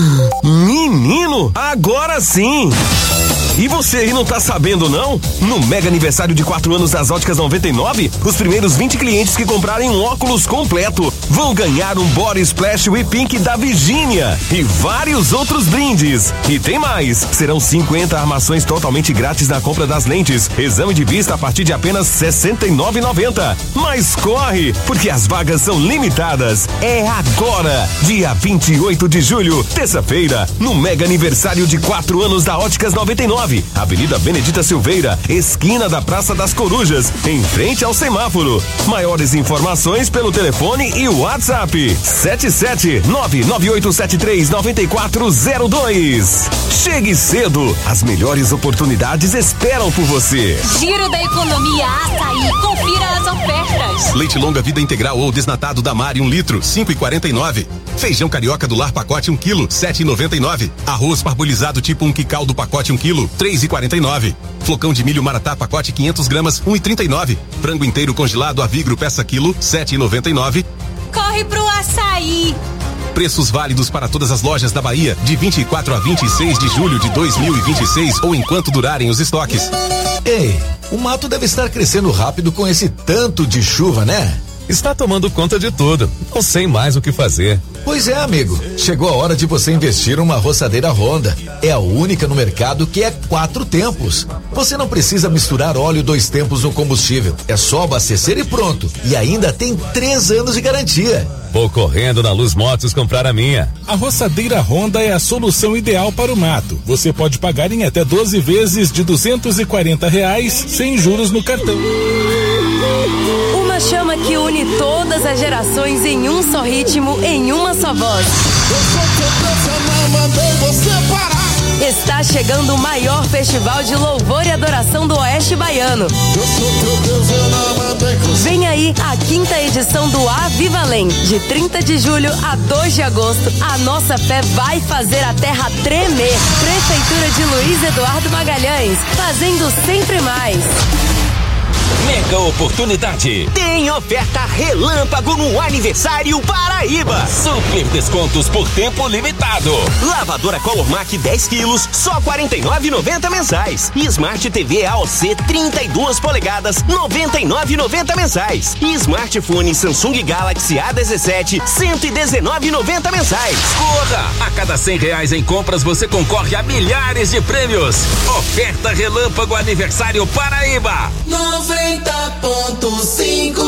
S2: Menino, agora sim! E você aí não tá sabendo não? No mega aniversário de quatro anos das óticas noventa e nove, os primeiros vinte clientes que comprarem um óculos completo vão ganhar um Body Splash We Pink da Virgínia e vários outros brindes. E tem mais, serão cinquenta armações totalmente grátis na compra das lentes. Exame de vista a partir de apenas sessenta e nove reais e noventa centavos. Mas corre, porque as vagas são limitadas. É agora, dia vinte e oito de julho, terça-feira, no mega aniversário de quatro anos da Óticas noventa e nove, Avenida Benedita Silveira, esquina da Praça das Corujas, em frente ao semáforo. Maiores informações pelo telefone e o WhatsApp sete sete nove nove oito sete três nove quatro zero dois. Chegue cedo, as melhores oportunidades esperam por você.
S23: Giro da Economia Açaí, confira as ofertas.
S24: Leite longa vida integral ou desnatado da Mari um litro, cinco e quarenta e nove. Feijão carioca do lar pacote um quilo, sete e noventa e nove. Arroz parbolizado tipo um quicaldo pacote um quilo, três e quarenta e nove. Flocão de milho Maratá pacote quinhentas gramas, um e trinta e nove. Frango inteiro congelado Avigro peça quilo, sete e noventa e nove.
S23: Corre pro Açaí.
S24: Preços válidos para todas as lojas da Bahia, de vinte e quatro a vinte e seis de julho de dois mil e vinte e seis ou enquanto durarem os estoques.
S25: Ei, o mato deve estar crescendo rápido com esse tanto de chuva, né?
S10: Está tomando conta de tudo. Não sei mais o que fazer.
S25: Pois é, amigo. Chegou a hora de você investir numa roçadeira Honda. É a única no mercado que é quatro tempos. Você não precisa misturar óleo dois tempos no combustível. É só abastecer e pronto. E ainda tem três anos de garantia.
S10: Vou correndo na Luz Motos comprar a minha.
S21: A roçadeira Honda é a solução ideal para o mato. Você pode pagar em até doze vezes de duzentos e quarenta reais sem juros no cartão.
S26: Uma chama que une todas as gerações em um só ritmo, em uma só voz.
S17: Eu sou teu Deus, eu não mandei você parar.
S26: Está chegando o maior festival de louvor e adoração do Oeste Baiano.
S17: Eu sou teu Deus, eu não mandei você.
S26: Vem aí a quinta edição do Avivalém, de trinta de julho a dois de agosto. A nossa fé vai fazer a terra tremer. Prefeitura de Luiz Eduardo Magalhães, fazendo sempre mais.
S2: Mega oportunidade.
S3: Tem oferta relâmpago no aniversário Paraíba.
S2: Super descontos por tempo limitado.
S3: Lavadora Colormac dez quilos, só quarenta e nove reais e noventa mensais. E Smart T V A O C trinta e duas polegadas, noventa e nove reais e noventa mensais. E smartphone Samsung Galaxy A dezessete, cento e dezenove reais e noventa mensais.
S2: Corra! A cada cem reais em compras você concorre a milhares de prêmios. Oferta relâmpago aniversário Paraíba.
S17: noventa ponto cinco.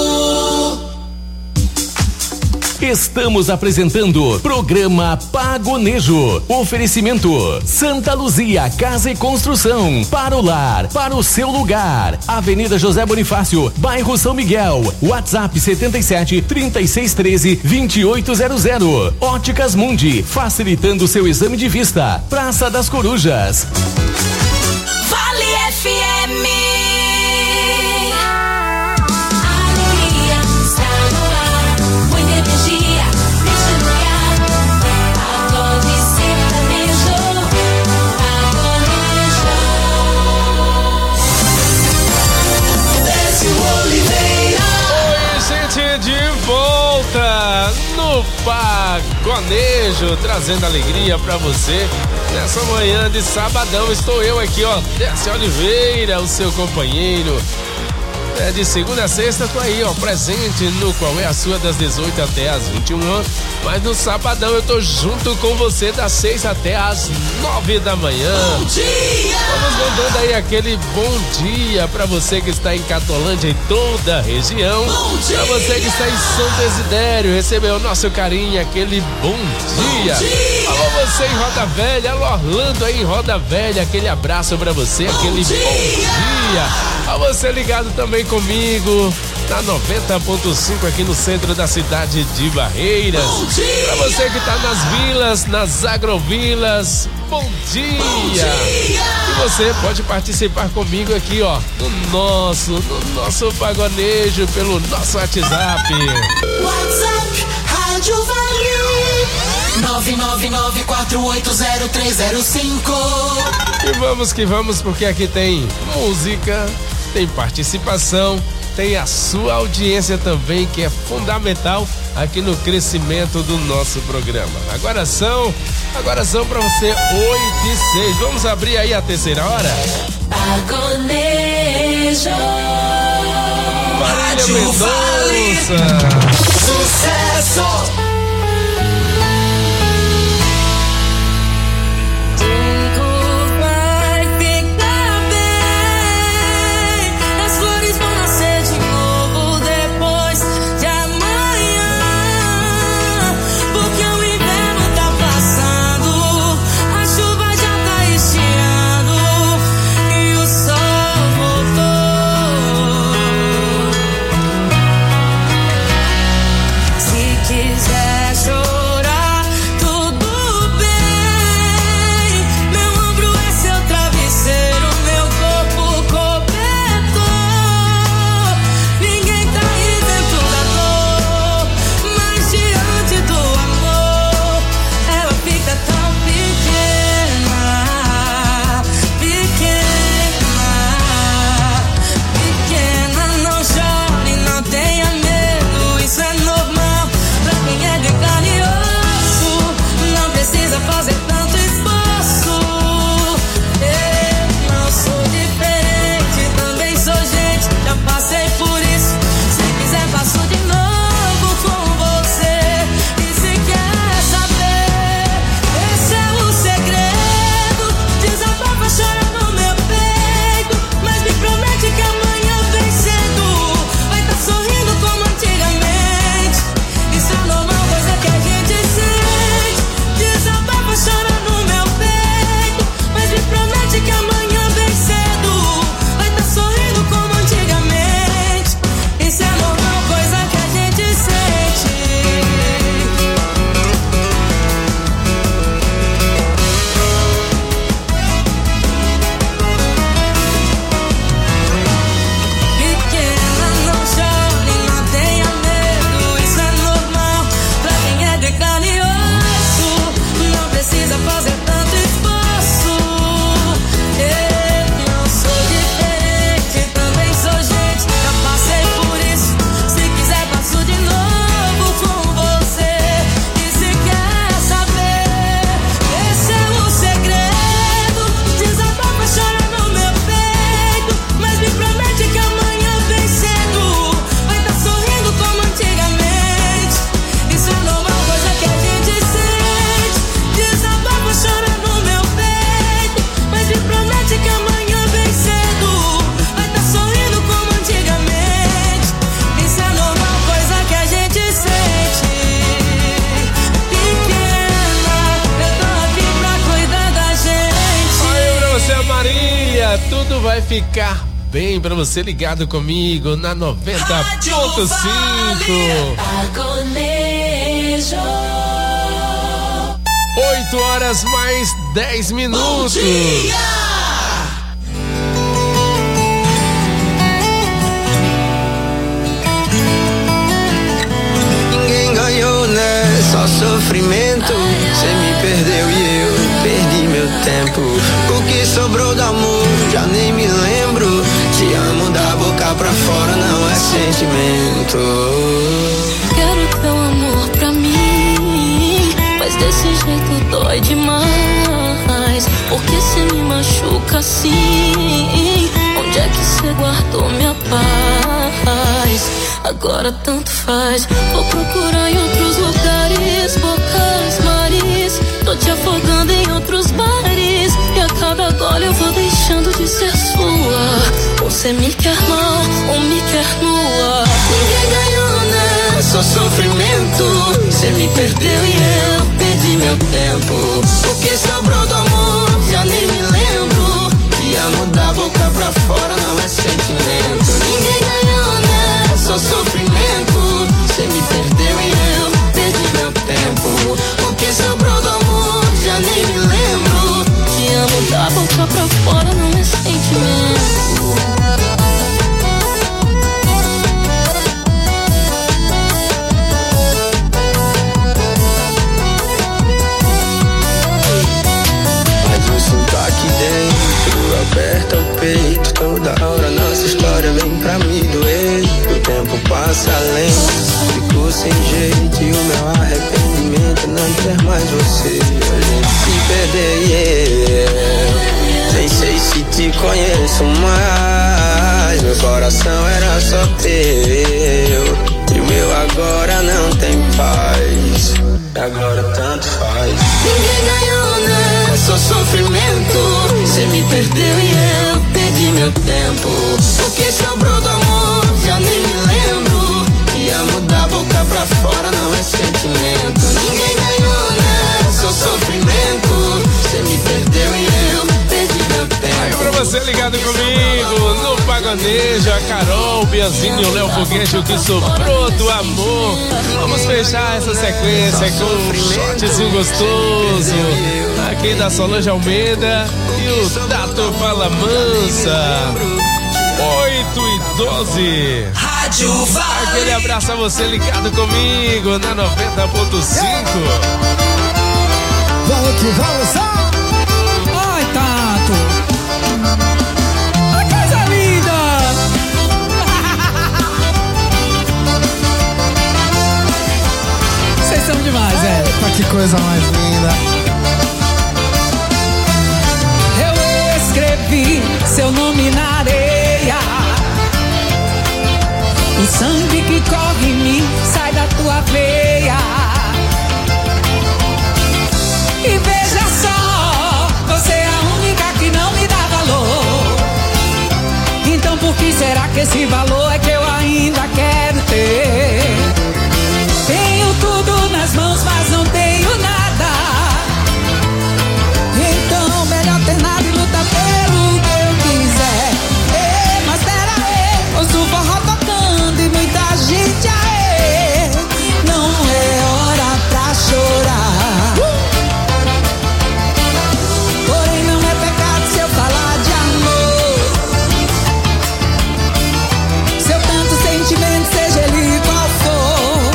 S8: Estamos apresentando programa Pagonejo. Oferecimento Santa Luzia Casa e Construção. Para o lar, para o seu lugar. Avenida José Bonifácio, bairro São Miguel. WhatsApp setenta e sete, trinta e seis, treze, vinte e oito zero zero. Óticas Mundi, facilitando seu exame de vista. Praça das Corujas.
S17: Vale F M.
S9: De volta no Pagonejo, trazendo alegria pra você nessa manhã de sabadão. Estou eu aqui, ó, Décio Oliveira, o seu companheiro. É, de segunda a sexta, tô aí, ó, presente no Qual é a Sua, das dezoito até as vinte e uma. Mas no sabadão eu tô junto com você das seis até as nove da manhã.
S17: Bom dia!
S9: Vamos mandando aí aquele bom dia pra você que está em Catolândia e toda a região.
S17: Bom dia!
S9: Pra você que está em São Desidério, recebeu o nosso carinho, aquele bom dia.
S17: Bom dia!
S9: Alô, você em Roda Velha, alô, Orlando aí em Roda Velha, aquele abraço pra você,
S17: bom
S9: aquele
S17: dia!
S9: bom dia. A você ligado também comigo na noventa ponto cinco aqui no centro da cidade de Barreiras.
S17: Bom dia!
S9: Pra você que tá nas vilas, nas agrovilas, bom dia!
S17: Bom dia!
S9: E você pode participar comigo aqui, ó, no nosso, no nosso pagonejo, pelo nosso WhatsApp.
S17: WhatsApp Rádio Vale nove nove nove quatro oito zero três zero cinco.
S9: E vamos que vamos, porque aqui tem música, tem participação, tem a sua audiência também, que é fundamental aqui no crescimento do nosso programa. Agora são, agora são pra você oito e seis. Vamos abrir aí a terceira hora?
S17: Pagonejo.
S9: Marília Mendonça.
S17: Sucesso.
S7: Quiser
S9: tudo vai ficar bem pra você ligado comigo na noventa ponto cinco. oito horas mais dez minutos.
S7: Ninguém ganhou, né? Só sofrimento. Cê me perdeu e eu perdi meu tempo. O que sobrou do amor, já nem me lembro. Te amo da boca pra fora, não é sentimento.
S15: Quero teu amor pra mim, mas desse jeito dói demais. Porque cê me machuca assim? Onde é que cê guardou minha paz? Agora tanto faz. Vou procurar em outros lugares, bocas, mares. Tô te afogando em outros bares. E a cada gole eu vou deixando de ser sua. Ou cê me quer mal, ou me quer nua. Ninguém ganhou, né? Só sofrimento. Cê me perdeu e eu perdi meu tempo. O que sobrou do amor, já nem me lembro. Te amo da boca pra fora, não é sentimento. Ninguém ganhou, né? Só sofrimento. Cê me perdeu e eu perdi meu tempo. O que sobrou do amor, já nem me lembro. Te amo da boca pra fora, não é sentimento. Aqui dentro, aperta o peito. Toda hora nossa história vem pra me doer. O tempo passa lento, ficou sem jeito. E o meu arrependimento é não ter mais você. A gente se perder, yeah. Nem sei se te conheço mais. Meu coração era só teu, e o meu agora não tem paz. Agora tanto faz. Ninguém ganhou, né? Só sofrimento. Cê me perdeu e eu perdi meu tempo. O que sobrou do amor, já nem me lembro. E amo da boca pra fora, não é sentimento. Ninguém ganhou, né? Só sofrimento. Cê me perdeu e eu perdi meu tempo.
S9: Aí pra você ligado comigo no Paganejo, a Carol, o Bianzinho, o Léo Foguete, o que sobrou do amor. Vamos fechar essa sequência com um shotzinho gostoso aqui da Solange Almeida e o Tato Fala Mansa. oito e doze.
S17: Rádio Vale.
S9: Aquele abraço a você ligado comigo na noventa ponto cinco.
S17: Vamos que vamos, só.
S16: Ai, Tato. A coisa linda. Vocês são demais, é.
S18: Eita, que coisa mais linda.
S16: Eu escrevi seu nome na areia. O sangue que corre em mim sai da tua veia. E veja só, você é a única que não me dá valor. Então por que será que esse valor é que eu ainda quero ter? Tenho tudo nas mãos, mas não tenho nada. Então melhor ter nada e lutar pelo que eu quiser. Ei, mas pera aí, ouço o forró tocando e muita gente aê. Não é hora pra chorar. Porém não é pecado se eu falar de amor. Seu tanto sentimento, seja ele qual for,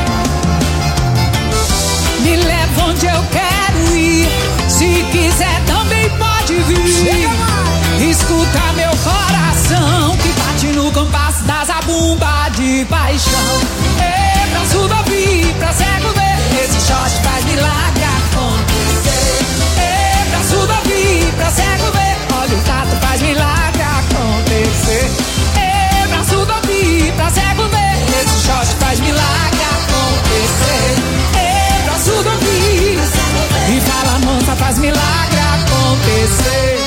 S16: me leva onde eu quero ir. Se quiser também pode vir. Escuta meu coração que bate no compasso da zabumba de paixão. É pra surdo ouvir, pra cego ver, esse shot faz milagre acontecer. É pra surdo ouvir, pra cego ver, olha o tato faz milagre acontecer. É pra surdo ouvir, pra cego ver, esse shot faz milagre acontecer. É pra surdo ouvir, e fala mansa faz milagre acontecer.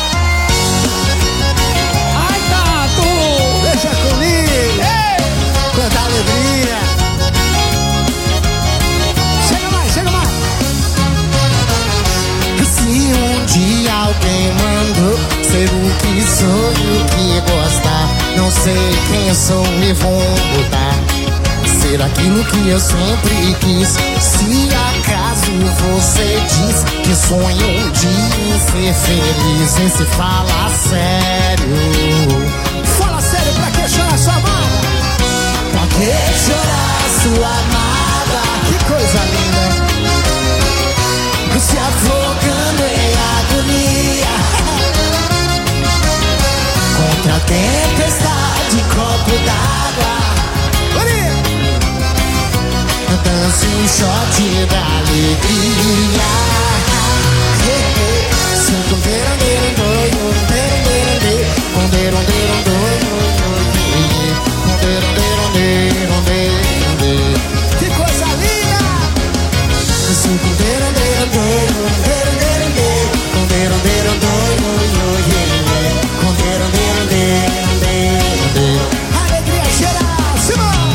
S16: Ai, Tato,
S18: deixa comigo.
S16: Ei,
S18: quanta alegria. Chega mais, chega mais.
S17: Se um dia alguém mandou
S11: ser o que sonho, o que gostar. Não sei quem eu sou e vou mudar. Ser aquilo que eu sempre quis. Se acaso você diz que sonha um dia em ser feliz, vem se fala sério.
S18: Fala sério, pra que chorar sua amada?
S11: Pra que chorar sua amada?
S18: Que coisa linda.
S11: Se afogando em agonia contra a tempestade, copo d'água. Dance um shot da alegria. Sinto um deiro, deiro, deiro, deiro, um deiro, deiro, deiro, um deiro, deiro, deiro, deiro.
S18: Que coisa linda!
S11: Sinto um deiro, deiro, deiro, deiro, deiro, deiro, um deiro, deiro, deiro, um deiro, deiro, deiro, deiro, deiro.
S18: Alegria geral, Simão!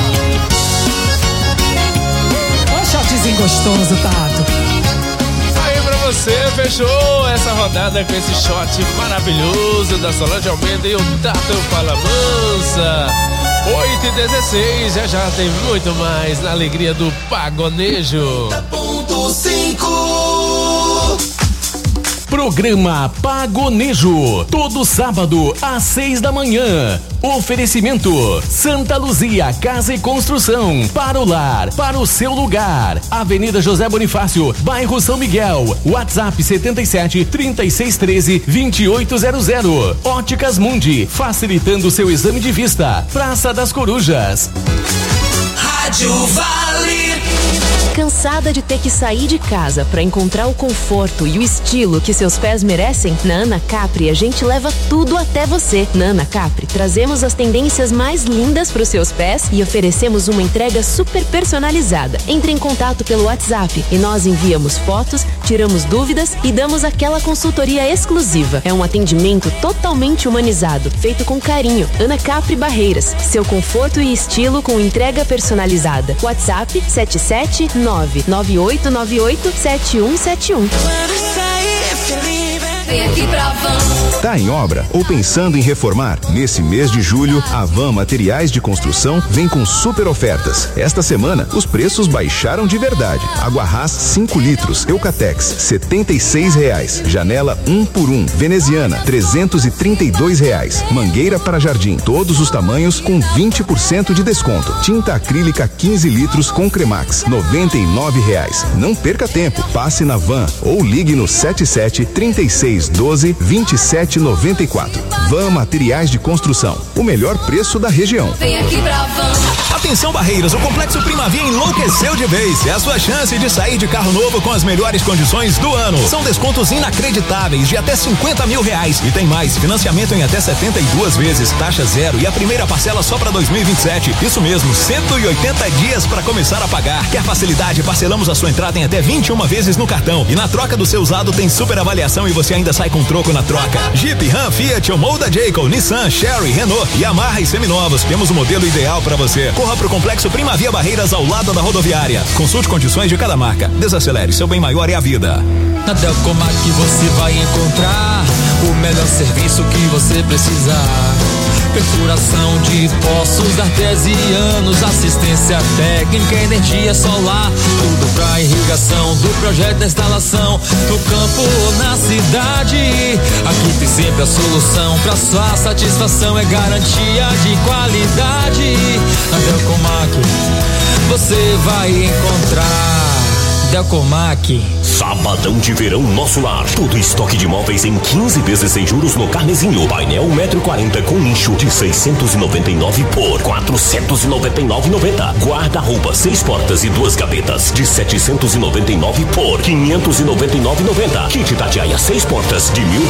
S18: Shotzinho gostoso, Tato.
S9: Aí pra você, fechou essa rodada com esse shot maravilhoso da Solange Almeida e o Tato Fala Mansa. oito e dezesseis, já já tem muito mais na alegria do Pagonejo.
S17: Ponto cinco.
S8: Programa Pagonejo, todo sábado às seis da manhã. Oferecimento Santa Luzia Casa e Construção, para o lar, para o seu lugar. Avenida José Bonifácio, bairro São Miguel. WhatsApp setenta e sete, trinta e seis, treze, vinte e oito zero zero. Óticas Mundi, facilitando seu exame de vista. Praça das Corujas.
S17: Rádio Vale.
S1: Cansada de ter que sair de casa para encontrar o conforto e o estilo que seus pés merecem? Na Ana Capri a gente leva tudo até você. Na Ana Capri trazemos as tendências mais lindas para os seus pés e oferecemos uma entrega super personalizada. Entre em contato pelo WhatsApp e nós enviamos fotos, tiramos dúvidas e damos aquela consultoria exclusiva. É um atendimento totalmente humanizado, feito com carinho. Ana Capri Barreiras, seu conforto e estilo com entrega personalizada. WhatsApp sete sete nove nove oito nove oito sete um sete um.
S17: Vem aqui pra Van.
S12: Tá em obra ou pensando em reformar? Nesse mês de julho, a Van Materiais de Construção vem com super ofertas. Esta semana, os preços baixaram de verdade. Água Ras cinco litros, Eucatex setenta e seis reais. Janela um por um, veneziana trezentos e trinta e dois reais. Mangueira para jardim, todos os tamanhos com vinte por cento de desconto. Tinta acrílica quinze litros com Cremax noventa e nove reais. Não perca tempo, passe na Van ou ligue no sete sete, trinta e seis, doze, vinte e sete, noventa e quatro. Van Materiais de Construção, o melhor preço da região.
S17: Vem aqui pra Van.
S10: Atenção Barreiras, o Complexo Primavia enlouqueceu de vez. É a sua chance de sair de carro novo com as melhores condições do ano. São descontos inacreditáveis de até cinquenta mil reais. E tem mais, financiamento em até setenta e duas vezes, taxa zero e a primeira parcela só para dois mil e vinte e sete. Isso mesmo, cento e oitenta dias para começar a pagar. Quer facilidade? Parcelamos a sua entrada em até vinte e uma vezes no cartão. E na troca do seu usado tem super avaliação e você ainda sai com troco na troca. Jeep, Ram, Fiat, Omoda, Jayco, Nissan, Chery, Renault, Yamaha e seminovos. Temos o modelo ideal para você. Corra pro Complexo Primavia Barreiras ao lado da rodoviária. Consulte condições de cada marca. Desacelere, seu bem maior é a vida.
S13: Na Delcomac você vai encontrar o melhor serviço que você precisar. Perfuração de poços artesianos, assistência técnica, energia solar, tudo pra irrigação, do projeto da instalação, no campo ou na cidade. Aqui tem sempre a solução, pra sua satisfação é garantia de qualidade. Na Delcomac você vai encontrar Delcomac.
S19: Sabadão de verão Nosso Lar. Todo estoque de móveis em quinze vezes sem juros no Carnezinho. Painel um metro e quarenta com nicho de seiscentos e noventa e nove por quatrocentos e noventa e nove e noventa. Guarda-roupa seis portas e duas gavetas de setecentos e noventa e nove por quinhentos e noventa e nove e noventa. Kit Tatiaia seis portas de mil